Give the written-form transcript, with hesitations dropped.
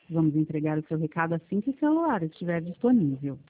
Vamos entregar o seu recado assim que o celular estiver disponível.